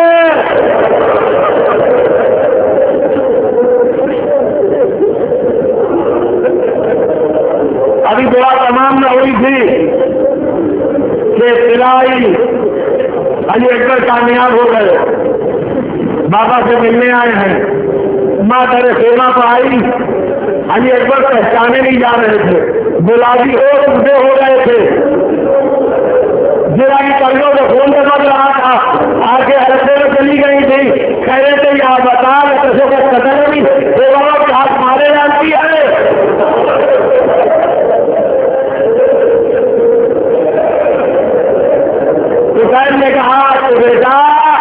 अभी दुआ तमाम न हुई थी कि तिलाई अली अकबर कामयाब हो गए, बाबा से मिलने आए हैं। माँ तेरे खेमा पर आई, अली अकबर पहचाने नहीं जा रहे थे, गुलाबी और उठे हो गए थे। जिला की कलियों को फोन पे बज रहा था, आके हरसे में चली गई थी, कह रहे थे यहाँ बता रहे का कदर नहीं, वो बाबा के हाथ मारे जाती है। हुसैन ने कहा तो बेटा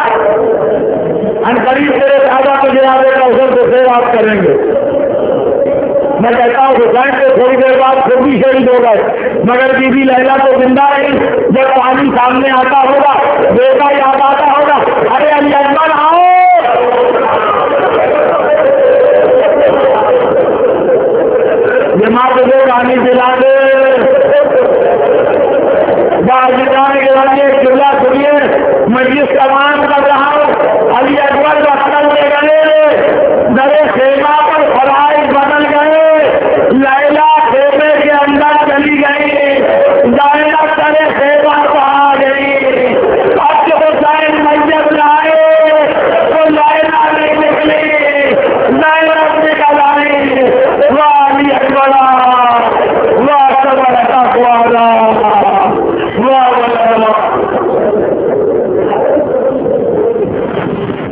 अनकरीब तेरे दादा को जनाबे का अवसर तो फिर आप करेंगे। मैं कहता हूँ हुसैन को थोड़ी देर बाद खुद भी शहीद हो गए, मगर बीबी लैला तो जिंदा रही। जब पानी सामने आता होगा, बेटा याद आता होगा, अरे अली अकबर आओ। ये माँ तुझे